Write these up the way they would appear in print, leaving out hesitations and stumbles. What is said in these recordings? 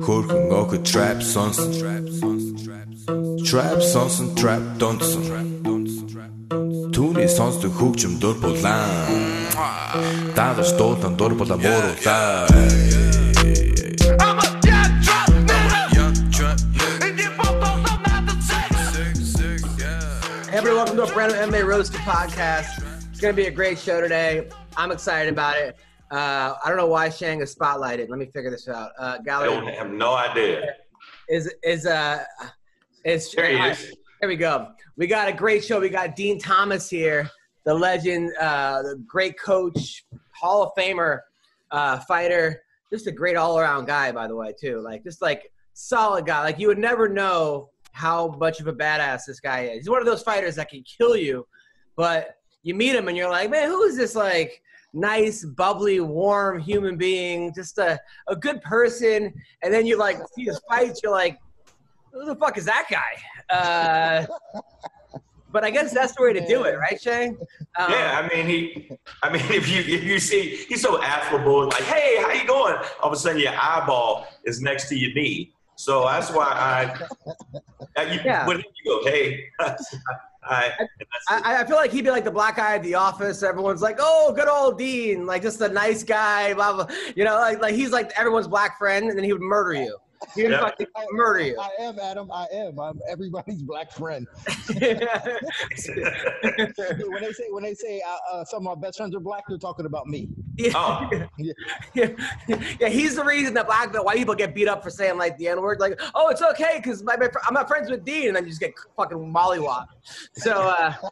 Хөрхөн охид trap сонсон. Trap сонсон, trap донсон. Түүний сонсдог хөгжим дур булаан. Дагаж дуулан дур булаа мууруулаа. Hey everyone, welcome to a brand new MMA Roasted podcast. It's going to be a great show today. I'm excited about it. I don't know why Shang is spotlighted. Let me figure this out. Gallery, I have no idea. Here he is. Here we go. We got a great show. We got Dean Thomas here, the legend, the great coach, Hall of Famer, fighter, just a great all-around guy, by the way, too. Just solid guy. You would never know how much of a badass this guy is. He's one of those fighters that can kill you, but you meet him and you're like, man, who is this nice, bubbly, warm human being, just a good person, and then you see his fights, you're like, who the fuck is that guy? But I guess that's the way to do it, right, Shane? Yeah, if you see, he's so affable, hey, how you going? All of a sudden, your eyeball is next to your knee. So that's why when you go, hey. I feel like he'd be like the black guy at the office. Everyone's like, oh, good old Dean, just a nice guy, blah, blah. He's like everyone's black friend, and then he would murder you. He would fucking murder you. I am, Adam. I am. I'm everybody's black friend. When they say some of my best friends are black, they're talking about me. Yeah. Oh. Yeah, he's the reason that white people get beat up for saying the N-word. Oh, it's okay because I'm not friends with Dean, and then you just get fucking mollywopped. So,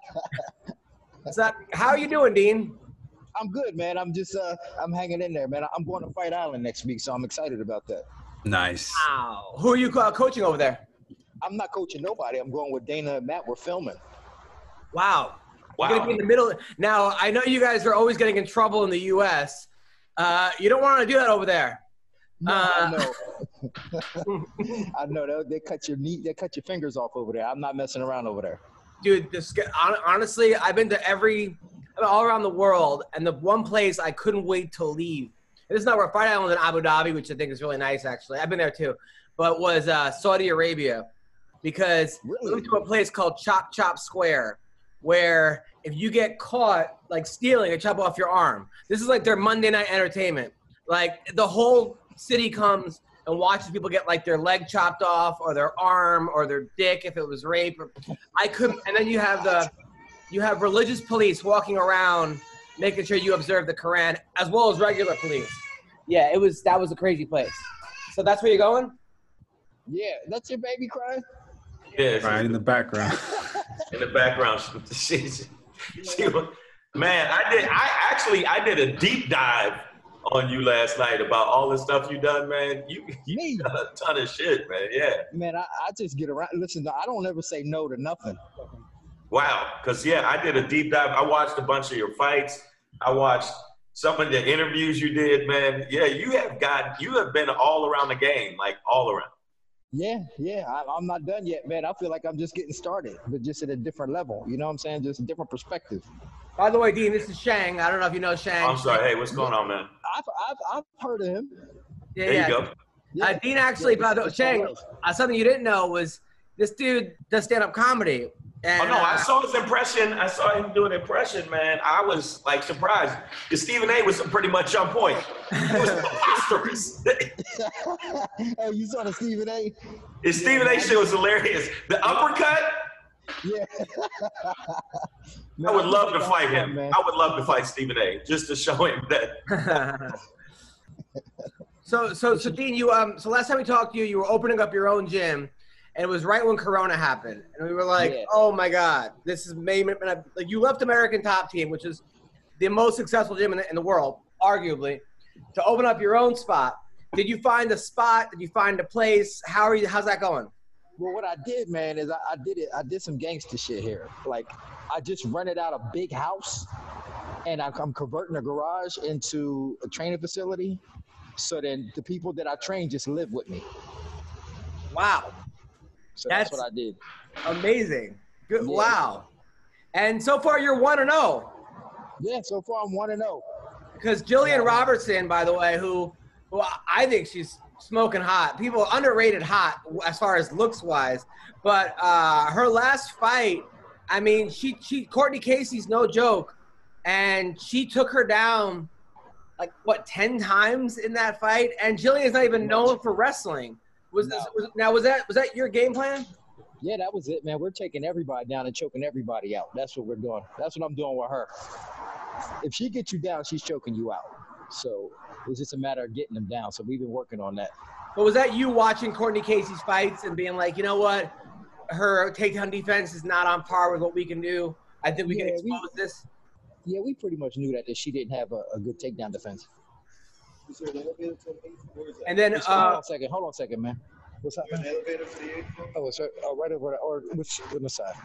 how are you doing, Dean? I'm good, man. I'm just I'm hanging in there, man. I'm going to Fight Island next week, so I'm excited about that. Nice. Wow. Who are you coaching over there? I'm not coaching nobody. I'm going with Dana and Matt. We're filming. Wow. You're going to be in the middle. Now, I know you guys are always getting in trouble in the U.S. You don't want to do that over there. No, I know. I know. They cut your fingers off over there. I'm not messing around over there. Dude, honestly, I've been to all around the world, and the one place I couldn't wait to leave. This is not where Fight Island in Abu Dhabi, which I think is really nice, actually. I've been there too. But was Saudi Arabia. Because we went to a place called Chop Chop Square, where if you get caught, stealing, they chop off your arm. This is their Monday night entertainment. The whole city comes and watches people get, their leg chopped off or their arm or their dick if it was rape. And then you have religious police walking around making sure you observe the Quran, as well as regular police. Yeah, that was a crazy place. So that's where you're going? Yeah, that's your baby crying? Yeah, right in the background. In the background. Man, I did a deep dive on you last night about all the stuff you done, man. You done a ton of shit, man. Yeah. Man, I just get around. Listen, I don't ever say no to nothing. Wow, because I did a deep dive. I watched a bunch of your fights. I watched some of the interviews you did, man. Yeah, you have been all around the game, all around. Yeah, I'm not done yet, man. I feel like I'm just getting started, but just at a different level. You know what I'm saying? Just a different perspective. By the way, Dean, this is Shang. I don't know if you know Shang. I'm sorry. Hey, what's going on, man? I've heard of him. Yeah, there you go. Yeah. Dean actually, by the way, Shang, something you didn't know was this dude does stand-up comedy. And, I saw his impression. I saw him do an impression, man. I was surprised because Stephen A. was pretty much on point. It was preposterous. Oh, you saw the Stephen A.? The Stephen A. shit was hilarious. The uppercut. Yeah. I would love to fight him. Man. I would love to fight Stephen A. just to show him that. So Dean, so last time we talked to you, you were opening up your own gym. And it was right when Corona happened. And we were oh, my God, this is maybe – you left American Top Team, which is the most successful gym in the world, arguably, to open up your own spot. Did you find a spot? Did you find a place? How's that going? Well, what I did, man, is I did some gangster shit here. I just rented out a big house, and I'm converting a garage into a training facility so then the people that I train just live with me. Wow. So that's what I did. Amazing. Good. Yeah. Wow. And so far you're 1-0. Yeah, so far I'm 1-0. Because Jillian Robertson, by the way, who I think she's smoking hot. People underrated hot as far as looks wise. But her last fight, I mean, she Courtney Casey's no joke, and she took her down like 10 times in that fight. And Jillian's not even known for wrestling. Was that your game plan? Yeah, that was it, man. We're taking everybody down and choking everybody out. That's what we're doing. That's what I'm doing with her. If she gets you down, she's choking you out. So it's just a matter of getting them down. So we've been working on that. But was that you watching Courtney Casey's fights and being like, you know what? Her takedown defense is not on par with what we can do. I think we can expose this. Yeah, we pretty much knew that she didn't have a good takedown defense. And then hold on a second, man. What's up, man? An elevator for the 8th floor? Oh, it's right over there, or which on the side.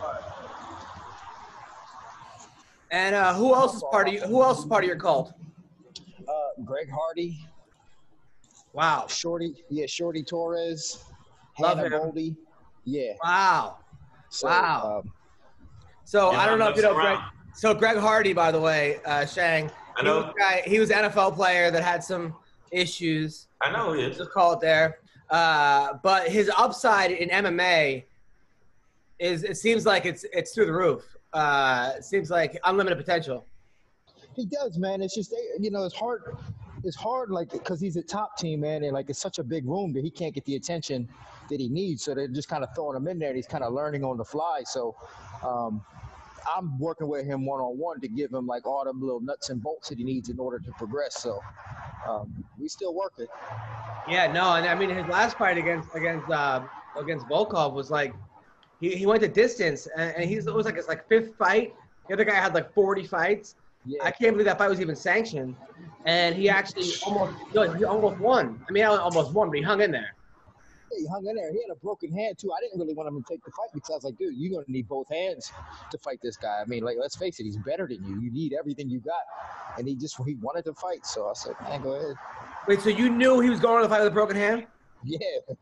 And who else is part of your cult? Greg Hardy. Wow. Shorty Torres. Love Hannah him. Goldie. Yeah. Wow. So, wow. So I don't know if you know Greg. So Greg Hardy, by the way, Shang. I know. He was an NFL player that had some issues. I know he is. Just call it there. But his upside in MMA it seems like it's through the roof. It seems like unlimited potential. He does, man. It's just, it's hard. It's hard, like, because he's a top team, man, and like it's such a big room that he can't get the attention that he needs. So they're just kind of throwing him in there, and he's kind of learning on the fly. So I'm working with him one-on-one to give him like all them little nuts and bolts that he needs in order to progress. So we still working. Yeah, no, and I mean his last fight against Volkov was like he went the distance, and it was like his fifth fight. The other guy had like 40 fights. Yeah. I can't believe that fight was even sanctioned, and he actually almost won. I mean, not almost won, but he hung in there. Yeah, he hung in there. He had a broken hand too. I didn't really want him to take the fight because I was like, dude, you're gonna need both hands to fight this guy. I mean, like, let's face it, he's better than you. You need everything you got, and he wanted to fight. So I said, man, go ahead. Wait, so you knew he was going to the fight with a broken hand? Yeah.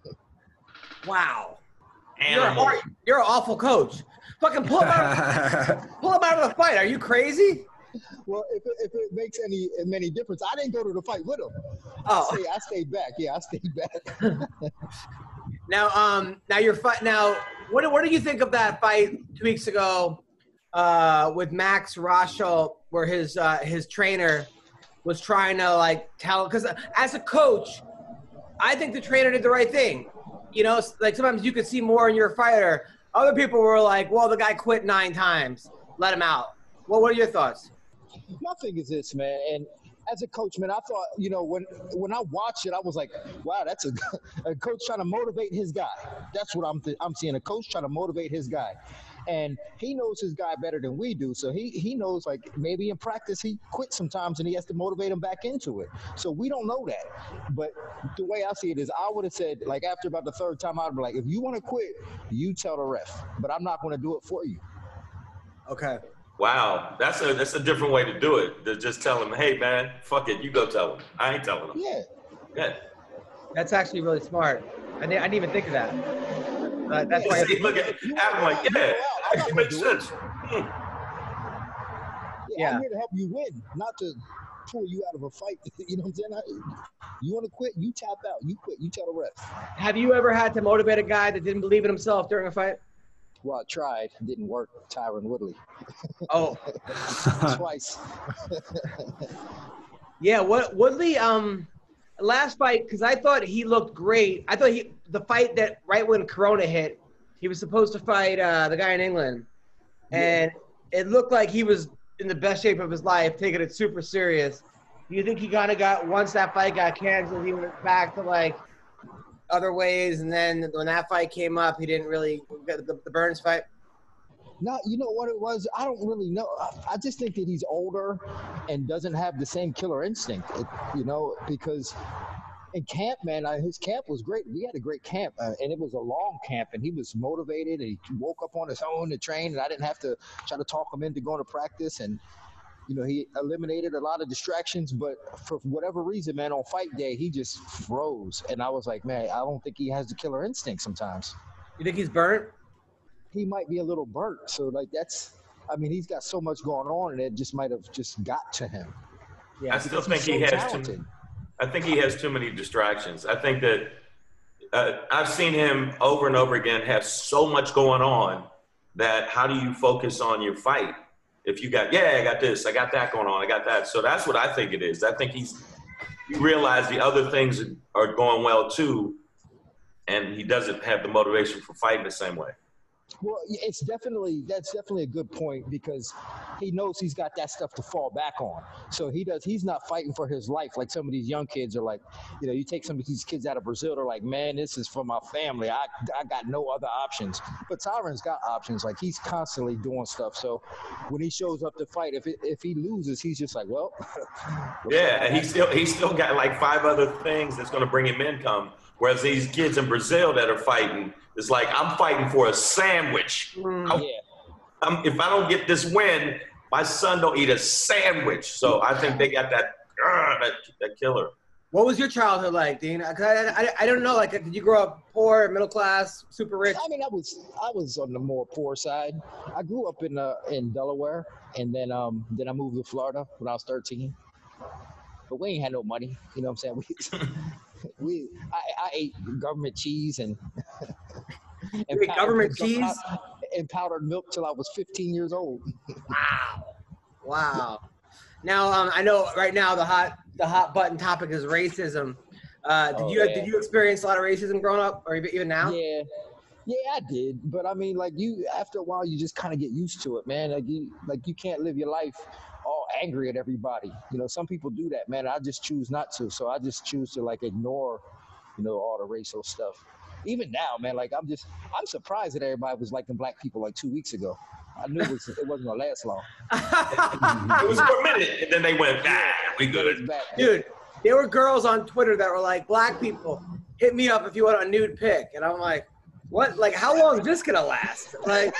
Wow. You're an awful coach. Fucking pull him out of the fight. Are you crazy? Well, if it makes any difference, I didn't go to the fight with him. Oh, I stayed back. Yeah, I stayed back. Now your fight. Now, what do you think of that fight 2 weeks ago with Max Rochel, where his trainer was trying to tell? Because as a coach, I think the trainer did the right thing. You know, like sometimes you could see more in your fighter. Other people were like, "Well, the guy quit 9 times. Let him out." Well, what are your thoughts? My thing is this, man, and as a coach, man, I thought, when I watched it, I was like, wow, that's a coach trying to motivate his guy. That's what I'm seeing, a coach trying to motivate his guy. And he knows his guy better than we do. So he knows, like, maybe in practice he quits sometimes and he has to motivate him back into it. So we don't know that. But the way I see it is I would have said, like, after about the 3rd time, I'd be like, if you want to quit, you tell the ref. But I'm not going to do it for you. Okay. Wow, that's a different way to do it. To just tell him, hey man, fuck it, you go tell him. I ain't telling him. Yeah. Yeah. That's actually really smart. I didn't even think of that. That's why. Look at Adam like, yeah, actually makes sense. Yeah, I'm here to help you win, not to pull you out of a fight. You know what I'm saying? You want to quit, you tap out. You quit, you tell the ref. Have you ever had to motivate a guy that didn't believe in himself during a fight? Well, I tried. It didn't work. Tyron Woodley. Oh. Twice. Yeah, Woodley, last fight, because I thought he looked great. I thought the fight that right when Corona hit, he was supposed to fight the guy in England. And it looked like he was in the best shape of his life, taking it super serious. Do you think he kind of once that fight got canceled, he went back to other ways, and then when that fight came up, he didn't really get the Burns fight? No, you know what it was? I don't really know. I just think that he's older and doesn't have the same killer instinct, because in camp, man, his camp was great. We had a great camp, and it was a long camp, and he was motivated, and he woke up on his own to train, and I didn't have to try to talk him into going to practice, and he eliminated a lot of distractions, but for whatever reason, man, on fight day, he just froze. And I was like, man, I don't think he has the killer instinct sometimes. You think he's burnt? He might be a little burnt. So, he's got so much going on, and it just might have just got to him. Yeah, I still think he has too. I think he has too many distractions. I think that I've seen him over and over again have so much going on that how do you focus on your fight? If you got, I got this, I got that going on, I got that. So that's what I think it is. I think you realize the other things are going well too, and he doesn't have the motivation for fighting the same way. Well, that's definitely a good point because he knows he's got that stuff to fall back on. So he's not fighting for his life like some of these young kids are like, you take some of these kids out of Brazil, they're like, man, this is for my family. I got no other options. But Tyron's got options. Like he's constantly doing stuff. So when he shows up to fight, if he loses, he's just like, well. Yeah, and he's still got like 5 other things that's going to bring him income. Whereas these kids in Brazil that are fighting, it's like, I'm fighting for a sandwich. If I don't get this win, my son don't eat a sandwich. So I think they got that killer. What was your childhood like, Dean? I don't know. Like, did you grow up poor, middle class, super rich? I mean, I was on the more poor side. I grew up in Delaware, and then I moved to Florida when I was 13. But we ain't had no money. You know what I'm saying? I ate government cheese and government cheese and powdered milk till I was 15 years old. Wow. Now I know right now the hot button topic is racism. Did you experience a lot of racism growing up, or even now? Yeah, I did. But I mean, like after a while, you just kind of get used to it, man. Like you can't live your life all angry at everybody. Some people do that, man. I just choose not to. So I just choose to like ignore, all the racial stuff. Even now, man, like I'm surprised that everybody was liking black people like 2 weeks ago. I knew it wasn't gonna last long. It was for a minute, and then they went, we good. Dude, there were girls on Twitter that were like, black people, hit me up if you want a nude pic. And I'm like, what? Like, how long is this gonna last? Like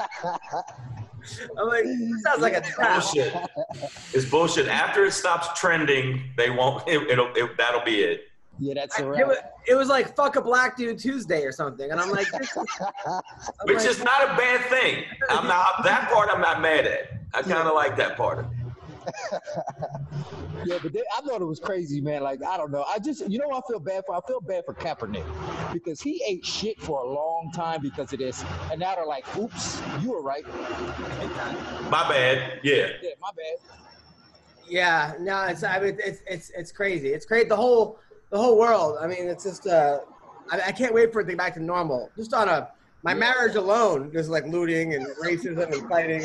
I'm like, this sounds like a trap. Bullshit. It's bullshit. After it stops trending, they won't. That'll be it. Yeah, that's right. It was like fuck a black dude Tuesday or something, and I'm like, which is not a bad thing. That part I'm not mad at. I kind of like that part of it. Yeah, but I thought it was crazy, man. Like, I don't know. I feel bad for? I feel bad for Kaepernick because he ate shit for a long time because of this. And now they're like, oops, you were right. My bad. Yeah. Yeah, my bad. Yeah, no, it's crazy. It's great. The whole world. I mean, it's just, I can't wait for it to get back to normal. Just on my marriage alone, just like looting and racism and fighting.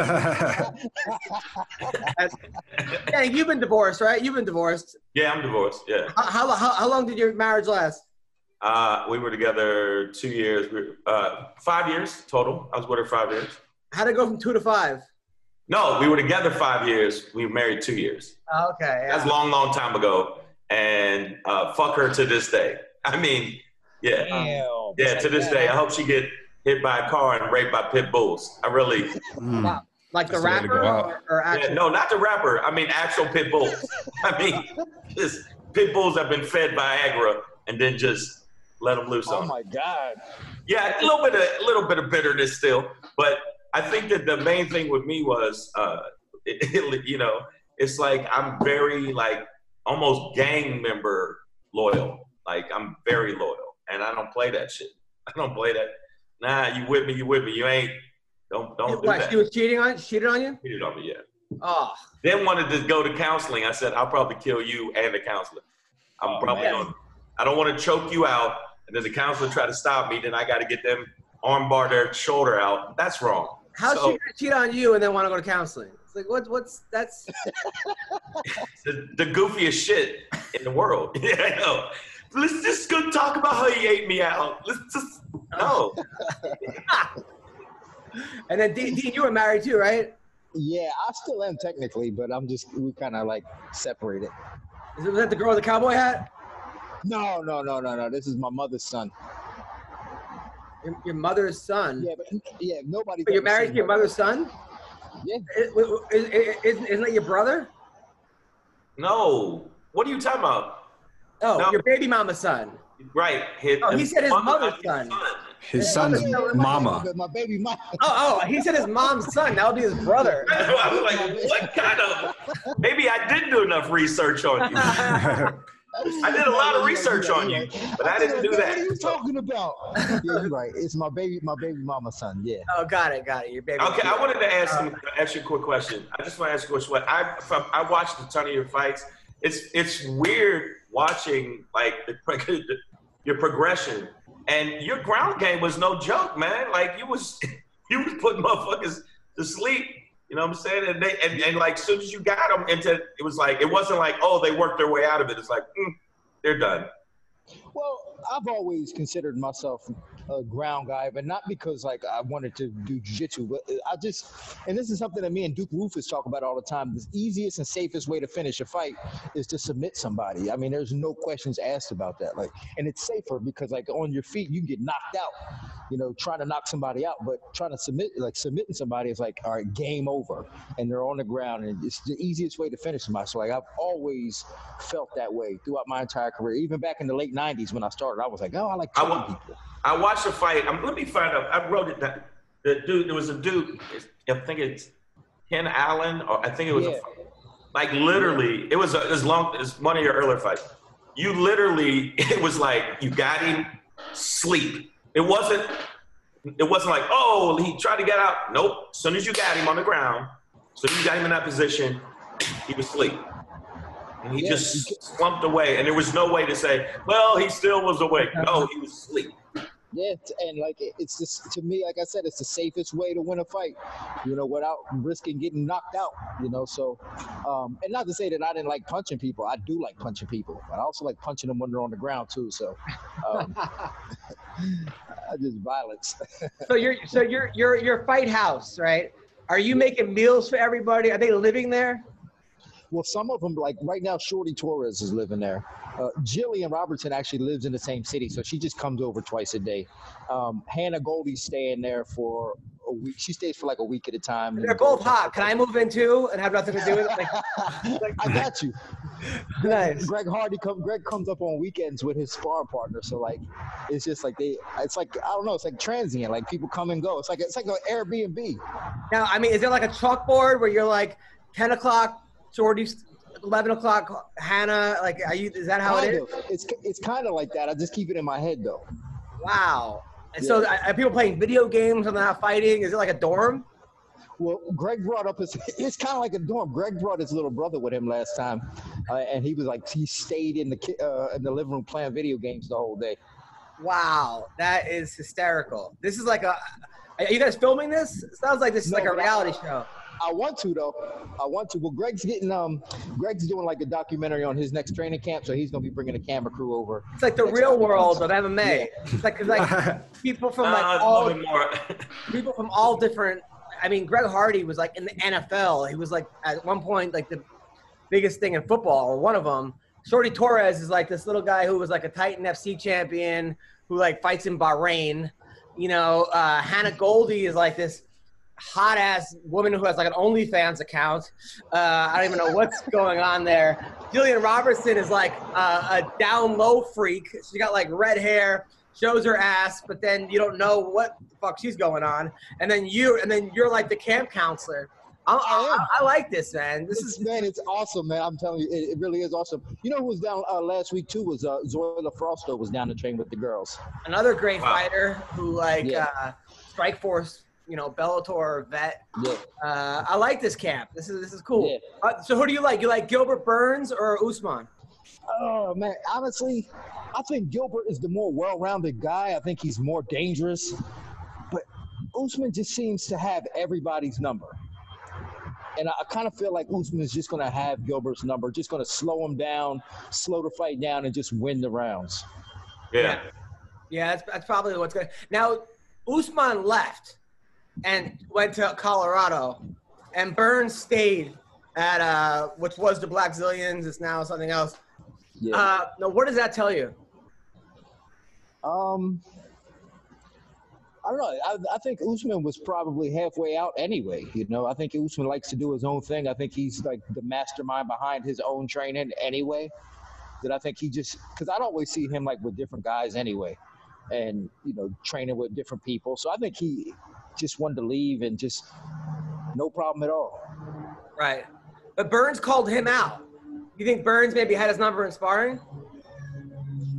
Yeah, you've been divorced, right? You've been divorced. Yeah, I'm divorced. Yeah. How long did your marriage last? We were together 2 years. 5 years total. I was with her 5 years. How'd it go from 2 to 5? No, we were together 5 years. We were married 2 years. Oh, okay. Yeah. That's a long, long time ago. And fuck her to this day. I mean, yeah. Damn. Yeah, to this day. I hope she get hit by a car and raped by pit bulls. I really. Wow. Like the rapper or actual? Yeah, no, not the rapper. I mean, actual pit bulls. I mean, just pit bulls have been fed Viagra and then just let them loose on. Oh my God. Yeah, a little bit of bitterness still, but I think that the main thing with me was, it's like I'm very like almost gang member loyal. Like I'm very loyal, and I don't play that shit. I don't play that. Nah, you with me? You ain't. Don't do that. She was cheating on you? Cheated on you? Cheated on me, yeah. Oh. Then wanted to go to counseling. I said, I'll probably kill you and the counselor. I don't want to choke you out, and then the counselor try to stop me. Then I got to get them armbar their shoulder out. That's wrong. How's she gonna cheat on you and then want to go to counseling? It's like that's the goofiest shit in the world. Yeah, I know. Let's just go talk about how he ate me out. Let's just no. And then Dean, you were married too, right? Yeah, I still am technically, but we kind of like separated. Was that the girl with the cowboy hat? No. This is my mother's son. Your mother's son? Yeah, nobody. But you're married to your mother's son? Yeah. Isn't that your brother? No. What are you talking about? Oh, no. Your baby mama's son. Right. He said his mother's son. His son's mama. My baby mama. Oh, he said his mom's son. That would be his brother. I was like, what kind of? Maybe I didn't do enough research on you. I did a lot of research on you, but I didn't do that. What are you talking about? Yeah, you're right. It's my baby mama's son. Yeah. Oh, got it. Your baby. Okay, I wanted to ask you a quick question. I just want to ask you a question. I watched a ton of your fights. It's weird watching like your progression, and your ground game was no joke, man. Like you was putting motherfuckers to sleep. You know what I'm saying? And like as soon as you got them into, it was like it wasn't like, oh, they worked their way out of it. It's like they're done. Well, I've always considered myself a ground guy, but not because like I wanted to do jiu-jitsu, but and this is something that me and Duke Rufus talk about all the time. The easiest and safest way to finish a fight is to submit somebody. I mean, there's no questions asked about that. Like, and it's safer because like on your feet, you can get knocked out, you know, trying to knock somebody out, but trying to submitting somebody is like, all right, game over, and they're on the ground, and it's the easiest way to finish somebody. So like, I've always felt that way throughout my entire career. Even back in the late 90s when I started, I was like, oh, I like killing people. I watched a fight. Let me find out. I wrote it down. The dude, there was a dude, I think it's Ken Allen, or I think it was like literally, it was as long as one of your earlier fights. You literally, it was like you got him sleep. It wasn't like, oh, he tried to get out. Nope. As soon as you got him on the ground, as soon as you got him in that position, he was asleep. And he just slumped away. And there was no way to say, well, he still was awake. No, he was asleep. Yeah, and like it's just, to me, like I said, it's the safest way to win a fight, you know, without risking getting knocked out, you know. So, and not to say that I didn't like punching people. I do like punching people, but I also like punching them when they're on the ground too. So, I just violence. So your fight house, right? Are you making meals for everybody? Are they living there? Well, some of them, like right now, Shorty Torres is living there. Jillian Robertson actually lives in the same city, so she just comes over twice a day. Hannah Goldie's staying there for a week. She stays for like a week at a time. They're both hot. Can I move in too and have nothing to do with it? I got you. Nice. Greg comes up on weekends with his sparring partner, so like it's just like it's like, I don't know, it's like transient. Like people come and go. It's like an Airbnb. Now, I mean, is there like a chalkboard where you're like 10 o'clock? Shorty's 11 o'clock, Hannah, like, is that how it is? It's kind of like that. I just keep it in my head, though. Wow. And so are people playing video games and not fighting? Is it like a dorm? Well, Greg brought up it's kind of like a dorm. Greg brought his little brother with him last time, and he was like, he stayed in the living room playing video games the whole day. Wow, that is hysterical. This is like are you guys filming this? It sounds like this is like a reality show. I want to, though. I want to. Well, Greg's doing like a documentary on his next training camp, so he's going to be bringing a camera crew over. It's like the real world of MMA. Yeah. It's like people from people from all different. I mean, Greg Hardy was like in the NFL. He was like at one point like the biggest thing in football, or one of them. Shorty Torres is like this little guy who was like a Titan FC champion who like fights in Bahrain. You know, Hannah Goldie is like this hot ass woman who has like an OnlyFans account. I don't even know what's going on there. Jillian Robertson is like a down low freak. She got like red hair, shows her ass, but then you don't know what the fuck she's going on. And then you're like the camp counselor. I like this, man. It's awesome, man. I'm telling you, it really is awesome. You know who was down last week too was Zoila Frosto was down to train with the girls. Another great fighter who Strikeforce, you know, Bellator vet. Yeah. I like this camp. This is cool. Yeah. So who do you like? You like Gilbert Burns or Usman? Oh man, honestly, I think Gilbert is the more well-rounded guy. I think he's more dangerous, but Usman just seems to have everybody's number. And I kind of feel like Usman is just going to have Gilbert's number, just going to slow him down, slow the fight down, and just win the rounds. Yeah. Yeah, that's probably what's going to – now, Usman left and went to Colorado, and Burns stayed at which was the Black Zillions. It's now something else. Yeah. Now, what does that tell you? I don't know. I think Usman was probably halfway out anyway. You know, I think Usman likes to do his own thing. I think he's like the mastermind behind his own training anyway. That I think he just – because I'd always see him like with different guys anyway and, you know, training with different people. So I think he just wanted to leave and just no problem at all. Right. But Burns called him out. You think Burns maybe had his number in sparring?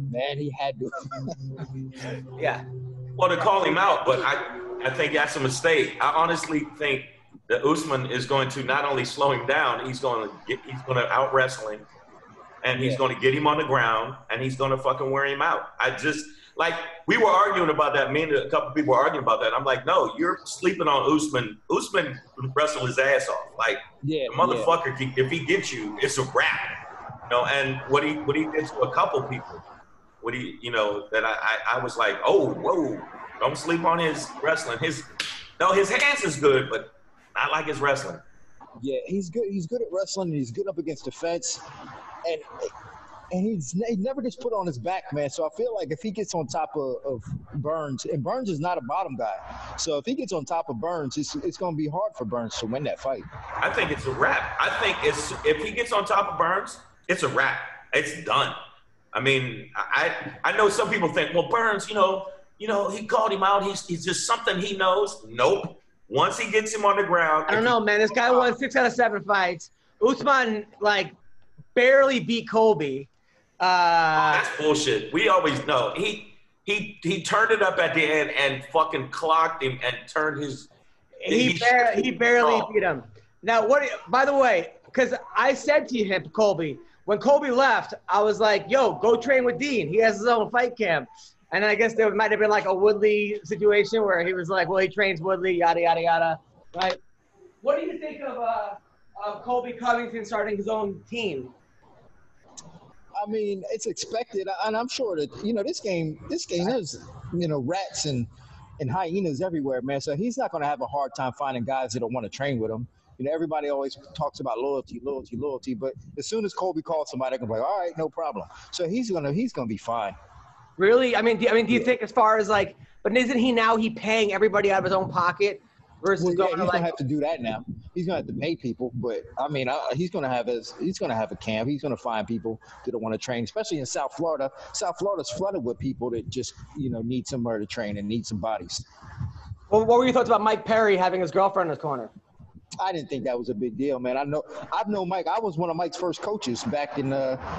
Man, he had to. Yeah. Well, to call him out, but I think that's a mistake. I honestly think that Usman is going to not only slow him down, he's going to out wrestle him, and he's going to get him on the ground, and he's going to fucking wear him out. I just like we were arguing about that. Me and a couple people were arguing about that. I'm like, no, you're sleeping on Usman. Usman wrestled his ass off. Like the motherfucker, if he gets you, it's a wrap. You know, and what he did to a couple people. That I was like, oh, whoa, don't sleep on his wrestling. His hands is good, but not like his wrestling. Yeah, he's good. He's good at wrestling, and he's good up against the fence. And he never gets put on his back, man. So I feel like if he gets on top of Burns, and Burns is not a bottom guy. So if he gets on top of Burns, it's going to be hard for Burns to win that fight. I think it's a wrap. I think if he gets on top of Burns, it's a wrap. It's done. I mean, I know some people think, well, Burns, he called him out. He's just something he knows. Nope. Once he gets him on the ground. I don't know, man. This guy won 6 out of 7 fights. Usman, barely beat Colby. That's bullshit. We always know. He turned it up at the end and fucking clocked him and turned his. He barely beat him. Now, by the way, because I said to him, Colby, when Colby left, I was like, yo, go train with Dean. He has his own fight camp. And I guess there might have been a Woodley situation where he was like, well, he trains Woodley, yada, yada, yada. Right? What do you think of Colby Covington starting his own team? I mean, it's expected. And I'm sure that, this game is, rats and hyenas everywhere, man. So he's not going to have a hard time finding guys that don't want to train with him. Everybody always talks about loyalty, but as soon as Colby calls somebody, they're gonna be like, all right, no problem. So he's gonna be fine. Really? Do you think as far as but isn't he paying everybody out of his own pocket versus he's gonna have to do that now. He's gonna have to pay people, but he's gonna have a camp. He's gonna find people that don't want to train, especially in South Florida. South Florida's flooded with people that just need somewhere to train and need some bodies. Well, what were your thoughts about Mike Perry having his girlfriend in his corner? I didn't think that was a big deal, man. I've known Mike. I was one of Mike's first coaches back in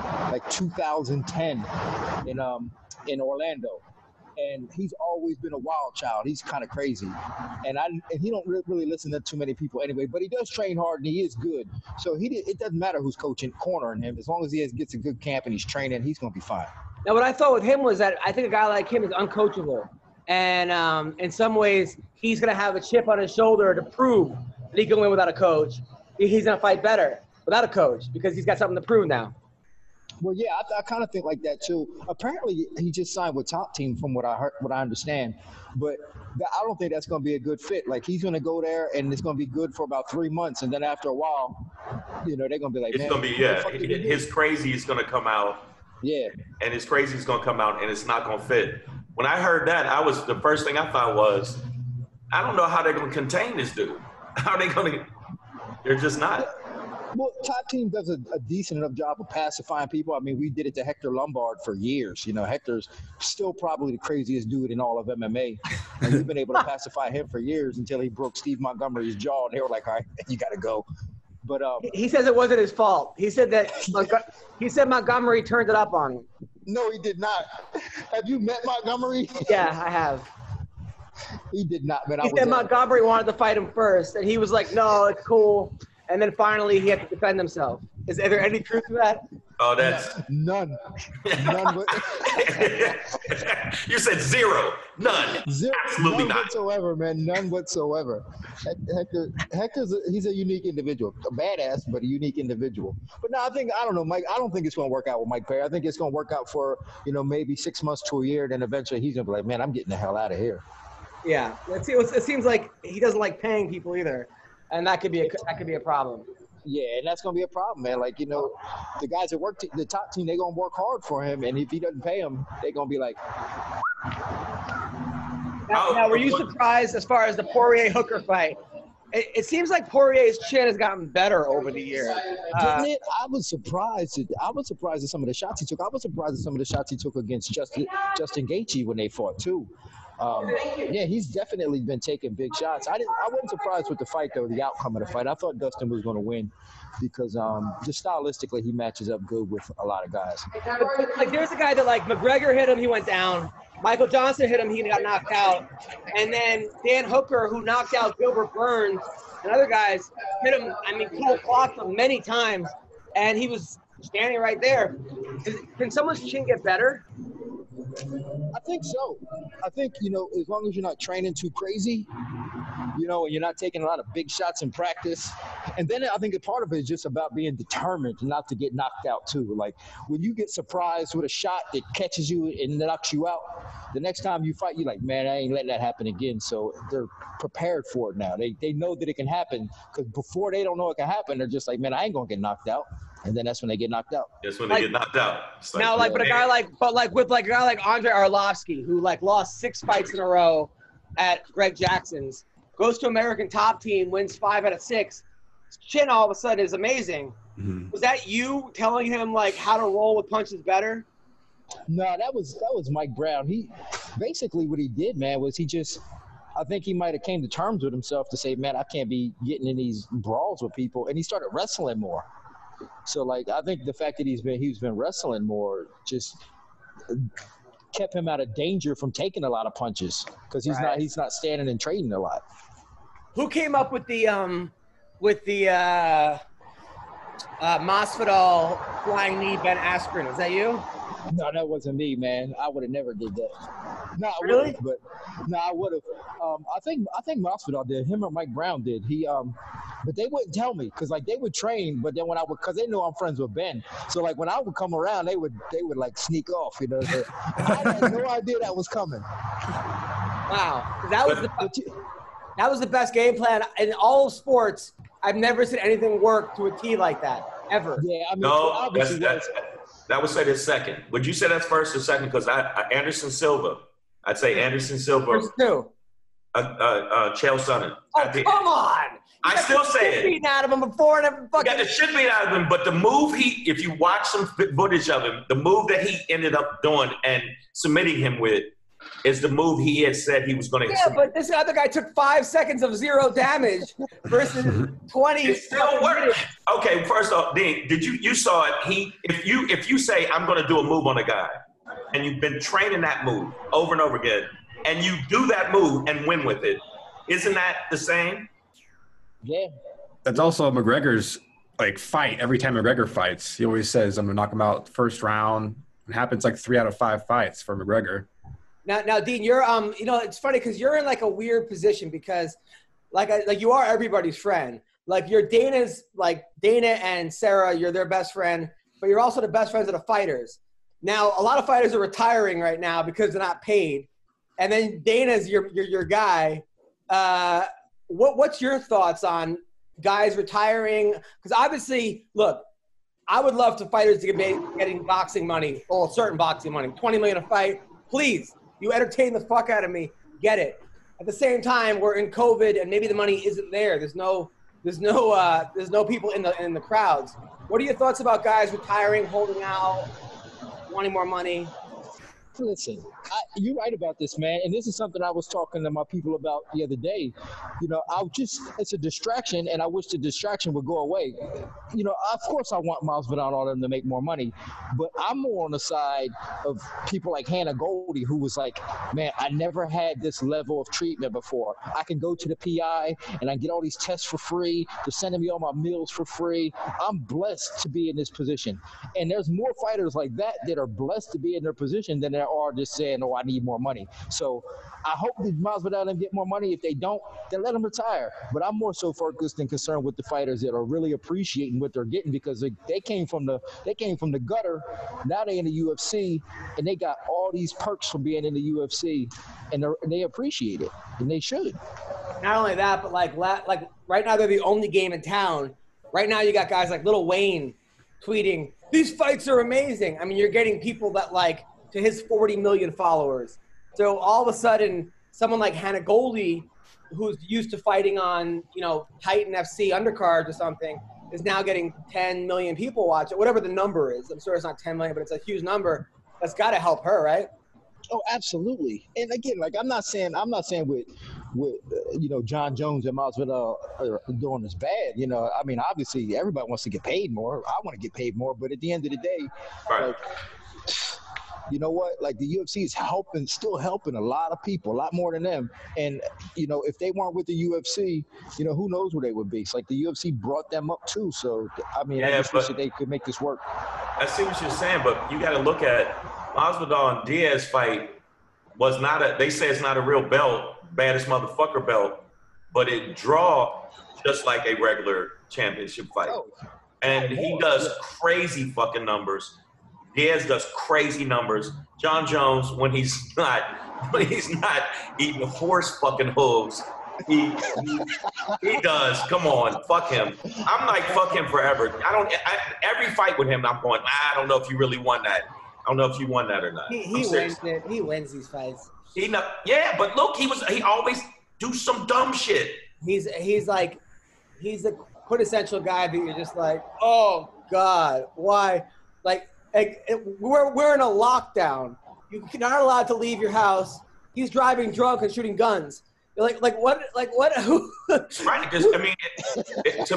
2010 in Orlando, and he's always been a wild child. He's kind of crazy, and he don't really listen to too many people anyway. But he does train hard, and he is good. So it doesn't matter who's cornering him, as long as he gets a good camp and he's training, he's gonna be fine. Now, what I thought with him was that I think a guy like him is uncoachable, and in some ways, he's gonna have a chip on his shoulder to prove that he can win without a coach. He's going to fight better without a coach because he's got something to prove now. Well, yeah, I kind of think like that too. Apparently, he just signed with Top Team, from what I understand. But I don't think that's going to be a good fit. He's going to go there, and it's going to be good for about 3 months, and then after a while, they're going to be like, it's going to be his crazy is going to come out. Yeah, and his crazy is going to come out, and it's not going to fit. When I heard that, the first thing I thought was, I don't know how they're going to contain this dude. How are they going to? They're just not. Well, Top Team does a decent enough job of pacifying people. I mean, we did it to Hector Lombard for years. Hector's still probably the craziest dude in all of MMA. And we've been able to pacify him for years until he broke Steve Montgomery's jaw. And they were like, all right, you got to go. But he says it wasn't his fault. He said Montgomery turned it up on him. No, he did not. Have you met Montgomery? Yeah, I have. He did not, man. He said Montgomery wanted to fight him first, and he was like, no, it's cool. And then finally he had to defend himself. Is there any truth to that? Oh, that's none. You said zero. None. Absolutely none not. Whatsoever, man. None whatsoever. Hector's he's a unique individual. A badass, but a unique individual. But no, I don't know, Mike. I don't think it's going to work out with Mike Perry. I think it's going to work out for, maybe 6 months to a year. Then eventually he's going to be like, man, I'm getting the hell out of here. Yeah. It seems like he doesn't like paying people either. And that could be a problem. Yeah, and that's going to be a problem, man. The guys that work the Top Team, they're going to work hard for him. And if he doesn't pay them, they're going to be like. Now, were you surprised as far as the Poirier-Hooker fight? It seems like Poirier's chin has gotten better over the year. Didn't it? I was surprised at some of the shots he took. I was surprised at some of the shots he took against Justin Gaethje when they fought, too. Yeah, he's definitely been taking big shots. I wasn't surprised with the fight though, the outcome of the fight. I thought Dustin was going to win because just stylistically he matches up good with a lot of guys. Like there's a guy that like McGregor hit him, he went down. Michael Johnson hit him, he got knocked out. And then Dan Hooker, who knocked out Gilbert Burns and other guys, hit him, I mean, cold clocked him many times. And he was standing right there. Can someone's chin get better? I think so. I think, as long as you're not training too crazy, and you're not taking a lot of big shots in practice. And then I think a part of it is just about being determined not to get knocked out too. Like when you get surprised with a shot that catches you and knocks you out, the next time you fight, you're like, man, I ain't letting that happen again. So they're prepared for it now. They know that it can happen because before they don't know it can happen, they're just like, man, I ain't going to get knocked out. And then that's when they get knocked out. That's when they get knocked out. Now, but a guy like Andre Arlovsky, who like lost 6 fights in a row at Greg Jackson's, goes to American Top Team, wins 5 out of 6. His chin all of a sudden is amazing. Mm-hmm. Was that you telling him like how to roll with punches better? No, that was Mike Brown. He basically what he did, man, was I think he might have came to terms with himself to say, man, I can't be getting in these brawls with people, and he started wrestling more. So, like, I think the fact that he's been wrestling more just kept him out of danger from taking a lot of punches because he's not standing and trading a lot. Who came up with the Masvidal flying knee Ben Askren? Was that you? No, that wasn't me, man. I would have never did that. No, I really? I would have. I think Masvidal did. Him or Mike Brown did. He but they wouldn't tell me because like they would train, but then when because they know I'm friends with Ben, so like when I would come around, they would like sneak off, I had no idea that was coming. Wow, that was the best game plan in all of sports. I've never seen anything work to a T like that ever. Yeah, I mean, no, that would say that's second. Would you say that's first or second? Because Anderson Silva, I'd say Anderson Silva. First two. Chael Sonnen. Oh, come on! I still say it. Beaten out of him before and every fucking. Got the shit beat out of him, but the move if you watch some footage of him, the move that he ended up doing and submitting him with is the move he had said he was going to. Yeah, but this other guy took 5 seconds of 0 damage versus 20. It still worked. Okay, first off, Dean, you saw it? If you say I'm going to do a move on a guy, and you've been training that move over and over again, and you do that move and win with it, isn't that the same? Yeah. That's also McGregor's fight. Every time McGregor fights, he always says, I'm going to knock him out first round. It happens 3 out of 5 fights for McGregor. Now, Dean, you're it's funny because you're in a weird position because you are everybody's friend. You're Dana and Sarah, you're their best friend, but you're also the best friends of the fighters. Now, a lot of fighters are retiring right now because they're not paid. And then Dana's your guy. What's your thoughts on guys retiring? Because obviously, look, I would love to fighters to be getting boxing money, or certain boxing money, $20 million a fight. Please, you entertain the fuck out of me. Get it. At the same time, we're in COVID, and maybe the money isn't there. There's no people in the crowds. What are your thoughts about guys retiring, holding out, wanting more money? Listen, you're right about this, man. And this is something I was talking to my people about the other day. It's a distraction, and I wish the distraction would go away. Of course I want Masvidal and all of them to make more money, but I'm more on the side of people like Hannah Goldie, who was like, man, I never had this level of treatment before. I can go to the PI, and I get all these tests for free. They're sending me all my meals for free. I'm blessed to be in this position. And there's more fighters like that are blessed to be in their position than there are just saying, oh, I need more money. So I hope that Masvidal and get more money. If they don't, then let them retire. But I'm more so focused and concerned with the fighters that are really appreciating what they're getting because they came from the gutter. Now they're in the UFC and they got all these perks from being in the UFC, and they appreciate it, and they should. Not only that, but right now they're the only game in town. Right now you got guys like Lil Wayne tweeting, "These fights are amazing." I mean, you're getting people that to his 40 million followers. So all of a sudden, someone like Hannah Goldie, who's used to fighting on, Titan FC undercards or something, is now getting 10 million people watch it, whatever the number is. I'm sure it's not 10 million, but it's a huge number. That's got to help her, right? Oh, absolutely. And again, like I'm not saying with John Jones and Masvidal are doing this bad. I mean, obviously everybody wants to get paid more. I want to get paid more, but at the end of the day, Right. like, you know what? Like the UFC is still helping a lot of people, a lot more than them. And if they weren't with the UFC, who knows where they would be? It's like the UFC brought them up too. So I mean, I just wish that they could make this work. I see what you're saying, but you got to look at Masvidal and Diaz fight was not they say it's not a real belt, baddest motherfucker belt, but it draw just like a regular championship fight. And he does crazy fucking numbers. Diaz does crazy numbers. John Jones, when he's not eating horse fucking hooves, he does. Come on, fuck him. I'm like, fuck him forever. Every fight with him, I'm going, I don't know if you really won that. I don't know if you won that or not. He wins it. He wins these fights. Yeah, but look, he always do some dumb shit. He's the quintessential guy that you're just like, oh God, why? Like we're in a lockdown. You're not allowed to leave your house. He's driving drunk and shooting guns. You're like what? Right, because I mean, to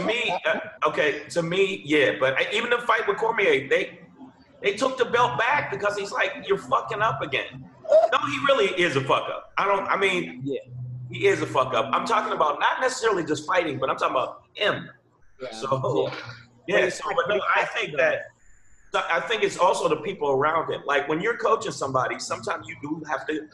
me, yeah. But even the fight with Cormier, they took the belt back because he's like, you're fucking up again. No, he really is a fuck up. Yeah. He is a fuck up. I'm talking about not necessarily just fighting, but I'm talking about him. Yeah. So, yeah. But no, I think it's also the people around him. Like when you're coaching somebody, sometimes you do have to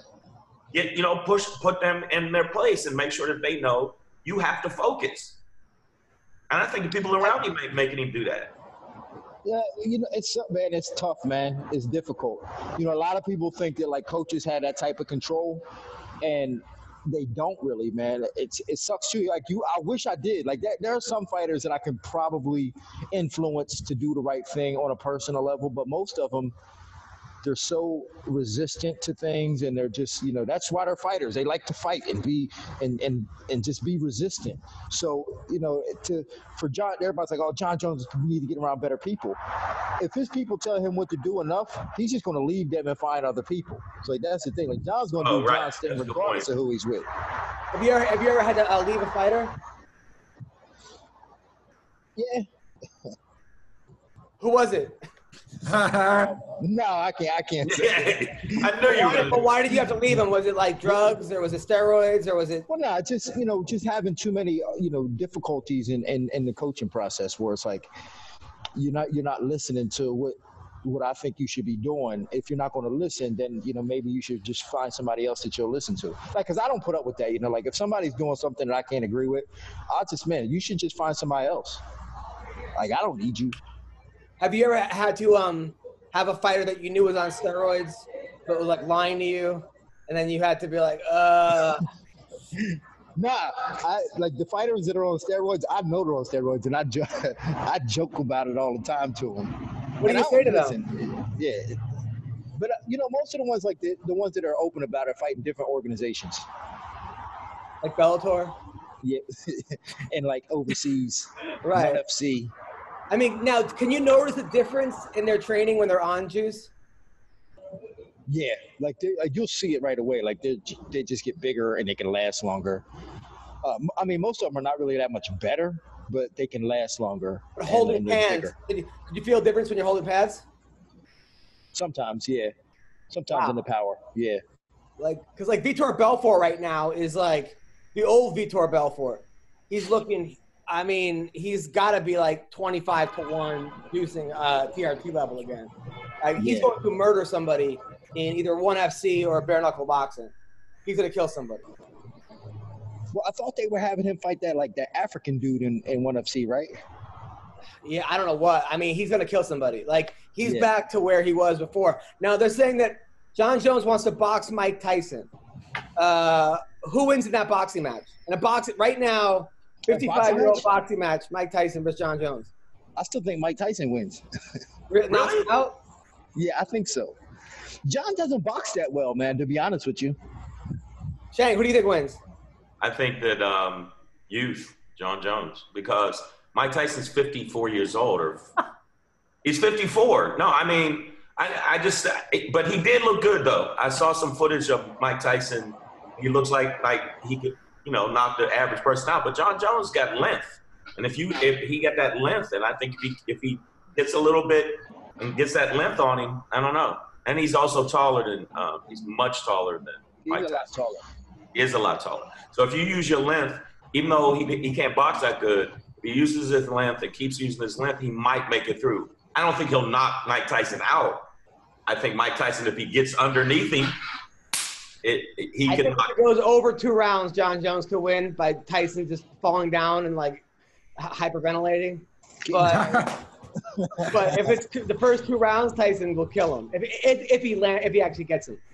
put them in their place and make sure that they know you have to focus. And I think the people around you making him do that. Yeah, it's tough, man. It's difficult. A lot of people think that like coaches have that type of control, and they don't really, man. It sucks too. Like I wish I did. Like there are some fighters that I can probably influence to do the right thing on a personal level, but most of them, they're so resistant to things, and they're just, that's why they're fighters. They like to fight and be and just be resistant. So, for John, everybody's like, oh, John Jones, we need to get around better people. If his people tell him what to do enough, he's just going to leave them and find other people. So that's the thing. Like John's going to do John's thing regardless of who he's with. Have you ever had to leave a fighter? Yeah. Who was it? No, I can't say. I know you would. But why did you have to leave him? Was it like drugs, or was it steroids, or was it? Well, no, just just having too many difficulties in the coaching process, where it's like you're not listening to what I think you should be doing. If you're not going to listen, then maybe you should just find somebody else that you'll listen to. Like, because I don't put up with that. Like if somebody's doing something that I can't agree with, I'll just, man, you should just find somebody else. Like I don't need you. Have you ever had to have a fighter that you knew was on steroids, but was like lying to you, and then you had to be like, Nah, I like the fighters that are on steroids. I know they're on steroids, and I joke about it all the time to them. What do you say to them? Yeah, but most of the ones like the ones that are open about it fight in different organizations, like Bellator. Yeah, and like overseas, right? UFC. I mean, now, can you notice the difference in their training when they're on juice? Yeah, like you'll see it right away. Like they just get bigger and they can last longer. I mean, most of them are not really that much better, but they can last longer. But holding pads, did you feel a difference when you're holding pads? Sometimes, yeah. Sometimes in the power, yeah. Because Vitor Belfort right now is like the old Vitor Belfort. He's looking. I mean, he's got to be like 25-1 juicing TRT level again. He's going to murder somebody in either ONE FC or bare knuckle boxing. He's going to kill somebody. Well, I thought they were having him fight that African dude in ONE FC, right? Yeah, I don't know what. I mean, he's going to kill somebody. Like, he's back to where he was before. Now, they're saying that John Jones wants to box Mike Tyson. Who wins in that boxing match? In a boxing right now, 55-year-old boxing match, Mike Tyson versus John Jones. I still think Mike Tyson wins. Knocks him out? Yeah, I think so. John doesn't box that well, man, to be honest with you. Shane, who do you think wins? I think that youth, John Jones, because Mike Tyson's 54 years old. He's 54. No, I mean, But he did look good though. I saw some footage of Mike Tyson. He looks like he could, knock the average person out. But John Jones got length, and if he got that length, and I think if he gets a little bit and gets that length on him, I don't know. And he's also taller than he's much taller than Mike Tyson. He's a lot taller. He is a lot taller. So if you use your length, even though he can't box that good, if he uses his length and keeps using his length, he might make it through. I don't think he'll knock Mike Tyson out. I think Mike Tyson, if he gets underneath him, he can knock. If it goes over 2 rounds, John Jones could win by Tyson just falling down and like hyperventilating. But if it's the first 2 rounds, Tyson will kill him. If he actually gets him.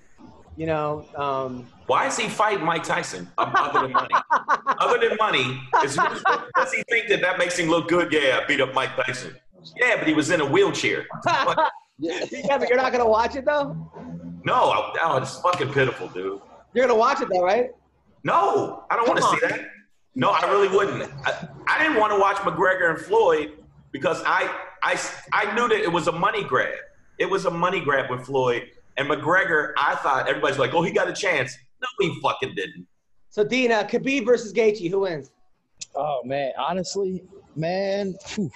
Why is he fighting Mike Tyson other than money? Other than money, does he think that makes him look good? Yeah, I beat up Mike Tyson. Yeah, but he was in a wheelchair. Yeah, but you're not gonna watch it though. No, it's fucking pitiful, dude. You're gonna watch it though, right? No, I don't want to see that. No, I really wouldn't. I didn't want to watch McGregor and Floyd because I knew that it was a money grab. It was a money grab with Floyd and McGregor. I thought everybody's like, oh, he got a chance. No, he fucking didn't. So, Dean, Khabib versus Gaethje, who wins? Oh man, honestly, man. Phew.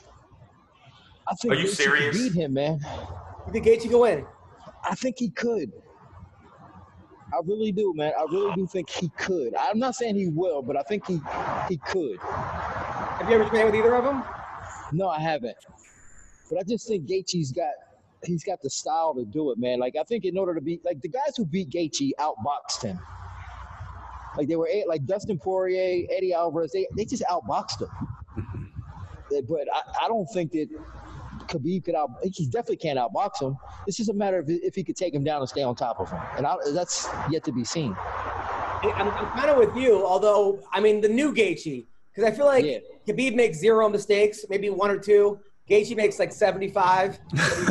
I think Are you Gaethje serious? could beat him, man. You think Gaethje can win? I think he could. I really do, man. I really do think he could. I'm not saying he will, but I think he could. Have you ever trained with either of them? No, I haven't. But I just think Gaethje's got the style to do it, man. Like I think in order to beat, like the guys who beat Gaethje outboxed him. Like they were like Dustin Poirier, Eddie Alvarez. They just outboxed him. But I don't think that Khabib could he definitely can't outbox him. It's just a matter of if he could take him down and stay on top of him. And that's yet to be seen. I'm kind of with you, although, I mean, the new Gaethje, because I feel like Khabib makes 0 mistakes, maybe 1 or 2. Gaethje makes like 75.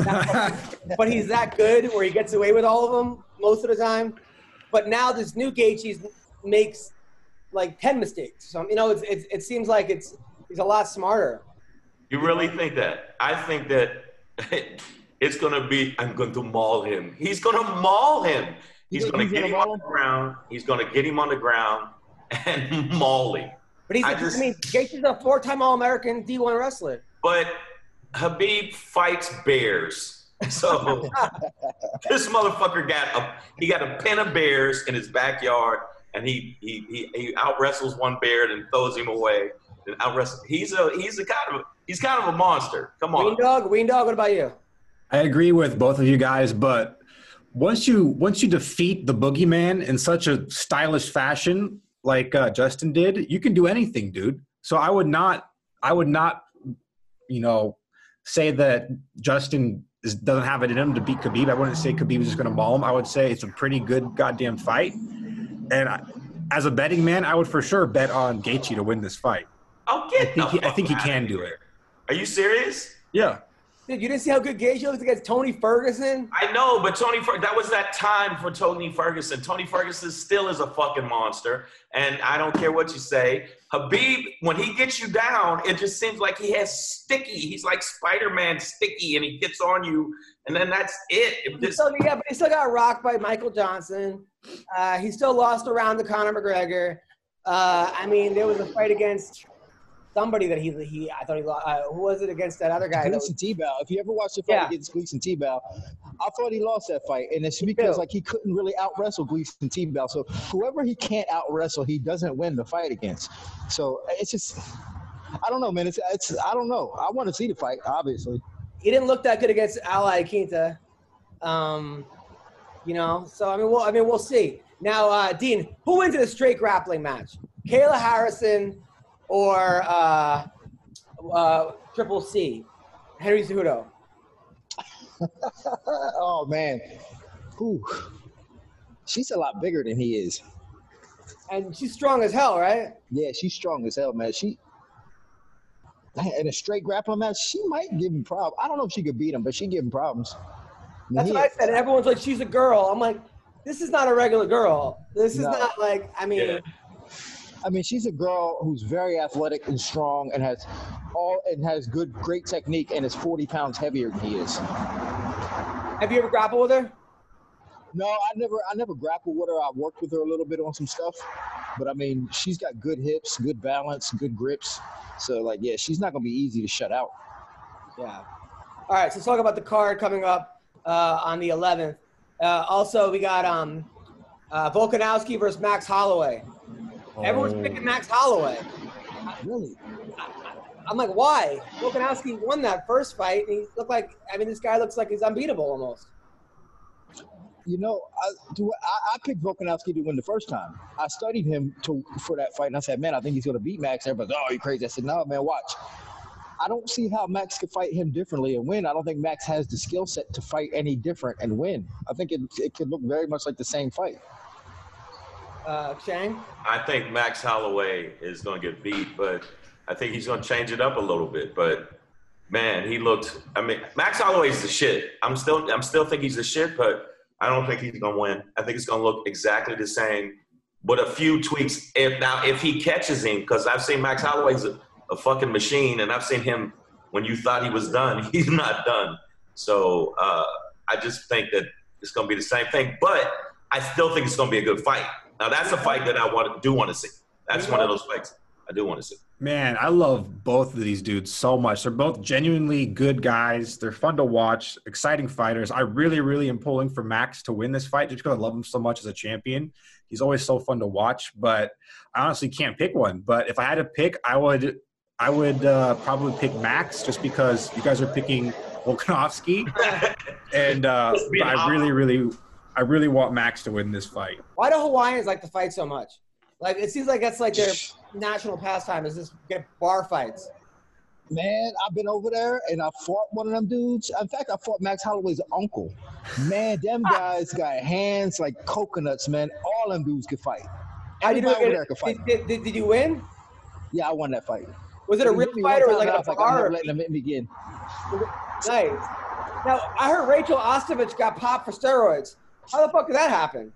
But he's that good where he gets away with all of them most of the time. But now this new Gaethje makes like 10 mistakes. So, it seems like he's a lot smarter. You really think that? I think that it's going to be, I'm going to maul him. He's going to maul him. He's going to get him on the ground. He's going to get him on the ground and maul him. But Gaethje's a 4-time All-American D1 wrestler. But Khabib fights bears. So this motherfucker got a pen of bears in his backyard, and he out wrestles one bear and throws him away. And out wrestles. He's kind of a monster. Come on. Ween Dog, what about you? I agree with both of you guys, but once you defeat the boogeyman in such a stylish fashion like Justin did, you can do anything, dude. So I would not, say that Justin doesn't have it in him to beat Khabib. I wouldn't say Khabib is just going to maul him. I would say it's a pretty good goddamn fight. And as a betting man, I would for sure bet on Gaethje to win this fight. I think he can do it. Are you serious? Yeah. Dude, you didn't see how good Gaethje looked against Tony Ferguson? I know, but that was that time for Tony Ferguson. Tony Ferguson still is a fucking monster, and I don't care what you say. Khabib, when he gets you down, it just seems like he has sticky. He's like Spider-Man sticky, and he gets on you, and then that's it. But he still got rocked by Michael Johnson. He still lost a round to Conor McGregor. There was a fight against somebody that I thought he lost. Who was it against that other guy? Gleason Tebow. If you ever watched the fight against Gleason Tebow, I thought he lost that fight, and it's because he couldn't really out wrestle Gleason Tebow. So whoever he can't out wrestle, he doesn't win the fight against. So it's just, I don't know, man. It's I don't know. I want to see the fight, obviously. He didn't look that good against Ali Quinta. So we'll see. Now, Dean, who wins in a straight grappling match? Kayla Harrison or Triple C, Henry Cejudo? Oh, man. Whew. She's a lot bigger than he is. And she's strong as hell, right? Yeah, she's strong as hell, man. In a straight grappling match, she might give him problems. I don't know if she could beat him, but she'd give him problems. That's what I said. And everyone's like, she's a girl. I'm like, this is not a regular girl. This is not like, Yeah. She's a girl who's very athletic and strong and has great technique and is 40 pounds heavier than he is. Have you ever grappled with her? No, I never grappled with her. I worked with her a little bit on some stuff, but I mean, she's got good hips, good balance, good grips. So like, yeah, she's not gonna be easy to shut out. Yeah. All right, so let's talk about the card coming up on the 11th. Also, we got Volkanovski versus Max Holloway. Everyone's picking Max Holloway. Really? I'm like, why? Volkanovski won that first fight, and he looked like, I mean, this guy looks like he's unbeatable almost. You know, I picked Volkanovski to win the first time. I studied him for that fight, and I said, man, I think he's going to beat Max. Everybody's, oh, you crazy. I said, no, man, watch. I don't see how Max could fight him differently and win. I don't think Max has the skill set to fight any different and win. I think it could look very much like the same fight. Shane? I think Max Holloway is going to get beat, but I think he's going to change it up a little bit. But, man, Max Holloway's the shit. I'm still think he's the shit, but I don't think he's going to win. I think it's going to look exactly the same with a few tweaks. If he catches him, because I've seen Max Holloway's a fucking machine, and I've seen him when you thought he was done, he's not done. So I just think that it's going to be the same thing, but I still think it's going to be a good fight. Now, that's a fight that I do want to see. That's one of those fights I do want to see. Man, I love both of these dudes so much. They're both genuinely good guys. They're fun to watch, exciting fighters. I really, really am pulling for Max to win this fight just because I love him so much as a champion. He's always so fun to watch, but I honestly can't pick one. But if I had to pick, I would probably pick Max just because you guys are picking Volkanovski. And I really want Max to win this fight. Why do Hawaiians like to fight so much? Like, it seems like that's like their national pastime is just get bar fights. Man, I've been over there and I fought one of them dudes. In fact, I fought Max Holloway's uncle. Man, them guys got hands like coconuts, man. All them dudes could fight. Everybody over there could fight. Did you win? Yeah, I won that fight. Was it a real fight or was it like a bar? I'm letting them hit me again. Nice. Now, I heard Rachel Ostovich got popped for steroids. How the fuck did that happen?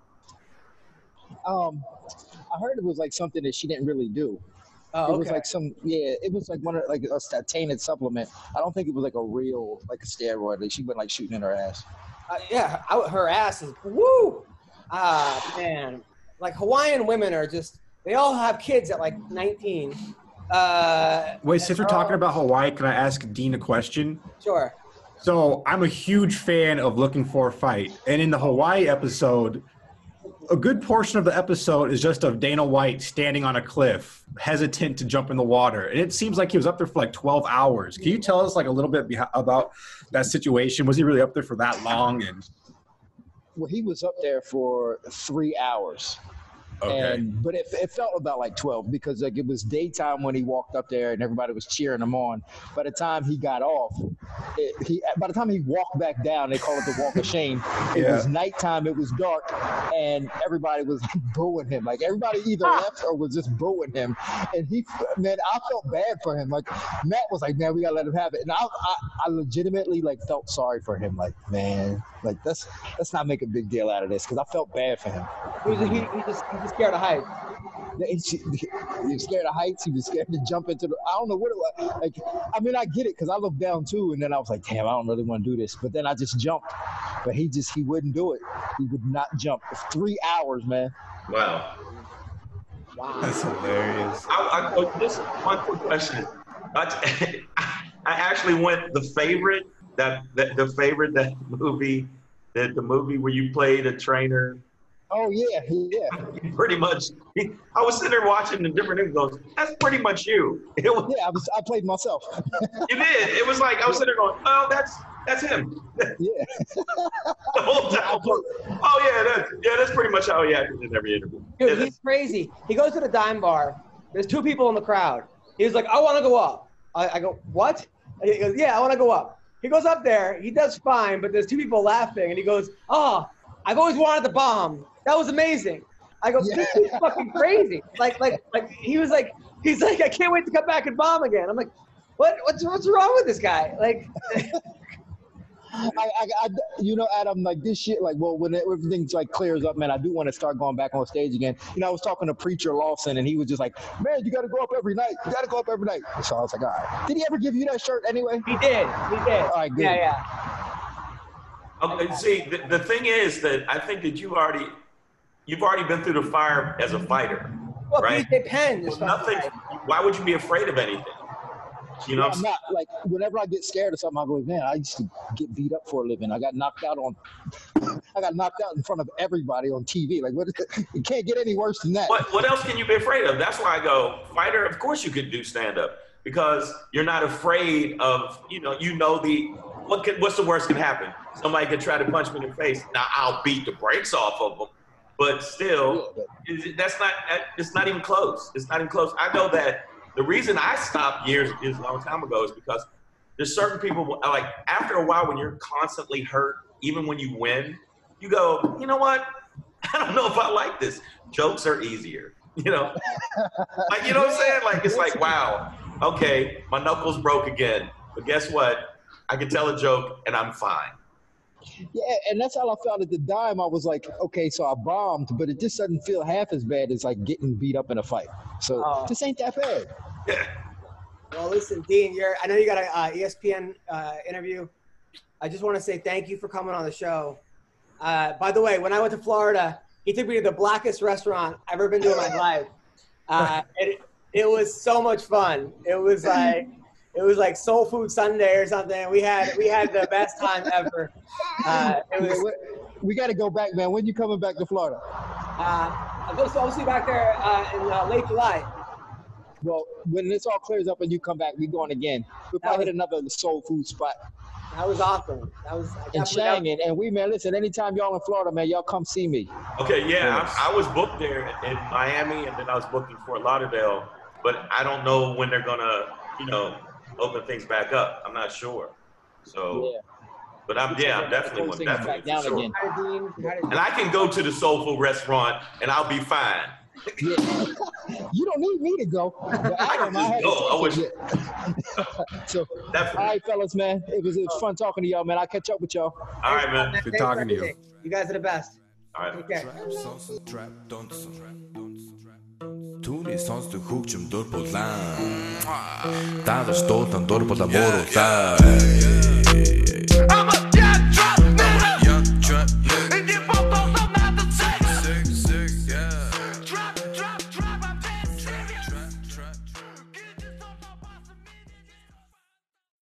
I heard it was like something that she didn't really do. Oh, okay. It was like it was like one of like a tainted supplement. I don't think it was like a real, like a steroid. Like she went like shooting in her ass. Her ass is, woo! Man. Like Hawaiian women are just, they all have kids at like 19. Wait, since we're talking about Hawaii, can I ask Dean a question? Sure. So I'm a huge fan of Looking for a Fight. And in the Hawaii episode, a good portion of the episode is just of Dana White standing on a cliff, hesitant to jump in the water. And it seems like he was up there for like 12 hours. Can you tell us like a little bit about that situation? Was he really up there for that long? Well, he was up there for 3 hours. Okay. But it felt about like 12 because like it was daytime when he walked up there and everybody was cheering him on. By the time he got off, by the time he walked back down, they call it the walk of shame. It was nighttime, it was dark, and everybody was booing him. Like everybody either left or was just booing him. And I felt bad for him. Like Matt was like, man, we gotta let him have it. And I legitimately like felt sorry for him. Like, man, like let's not make a big deal out of this because I felt bad for him. He just scared of heights. He was scared of heights. He was scared to jump into I don't know what it was. Like, I mean, I get it because I looked down too, and then I was like, damn, I don't really want to do this. But then I just jumped. But he wouldn't do it. He would not jump. For 3 hours, man. Wow. That's hilarious. Just one quick question. I actually went the favorite movie, the movie where you played a trainer. Oh yeah. Pretty much. I was sitting there watching the different things. Goes, that's pretty much you. I played myself. You did. It was like I was sitting there going, oh, that's him. Yeah. The whole time. Oh yeah, that's pretty much how he acted in every interview. Dude, he's crazy. He goes to the dime bar. There's 2 people in the crowd. He's like, I want to go up. I go, what? And he goes, yeah, I want to go up. He goes up there. He does fine, but there's 2 people laughing, and he goes, oh, I've always wanted the bomb. That was amazing. I go, this is fucking crazy. Like he's like, I can't wait to come back and bomb again. I'm like, what's wrong with this guy? Like, Adam, like this shit, like, well, when everything like clears up, man, I do want to start going back on stage again. I was talking to Preacher Lawson, and he was just like, man, you got to go up every night. You got to go up every night. So I was like, all right. Did he ever give you that shirt anyway? He did. All right, good. Yeah. Okay, see, the thing is that I think that you've already been through the fire as a fighter, Well, right? BJ Penn is Nothing. Why would you be afraid of anything? You know, I'm not like whenever I get scared of something, I go, man, I used to get beat up for a living. I got knocked out in front of everybody on TV. Like, what? You can't get any worse than that. What else can you be afraid of? That's why I go fighter. Of course, you could do stand up because you're not afraid of what's the worst can happen? Somebody could try to punch me in the face. Now I'll beat the brakes off of them, but still, it's not even close. It's not even close. I know that. The reason I stopped years a long time ago is because there's certain people, like after a while when you're constantly hurt, even when you win, you go, you know what? I don't know if I like this. Jokes are easier, you know? Like, you know what I'm saying? Like, it's like, wow, okay, my knuckles broke again. But guess what? I can tell a joke and I'm fine. Yeah, and that's how I felt at the dime. I was like, okay, so I bombed, but it just doesn't feel half as bad as like getting beat up in a fight. So this ain't that bad. Yeah. Well, listen, Dean, I know you got an ESPN interview. I just want to say thank you for coming on the show. By the way, when I went to Florida, he took me to the blackest restaurant I've ever been to in my life. It was so much fun. It was like Soul Food Sunday or something. We had the best time ever. We got to go back, man. When you coming back to Florida? I'll see you back there in late July. Well, when this all clears up and you come back, we going again. We'll probably hit another soul food spot. That was awesome. In Chang, and we, man, listen, anytime y'all in Florida, man, y'all come see me. Okay, yeah, I was booked there in Miami, and then I was booked in Fort Lauderdale, but I don't know when they're gonna, open things back up. I'm not sure. So, yeah. But I'm definitely for sure. And I can go to the soul food restaurant, and I'll be fine. Yeah. You don't need me to go. But I wish. So, definitely. All right, fellas, man. It was fun talking to y'all, man. I'll catch up with y'all. All right, man. Good talking to you. You guys are the best. All right. Take care. Түүний сонсдог хөгжим дур булаан. Даадаш дуулан дур булаа мууруулаа.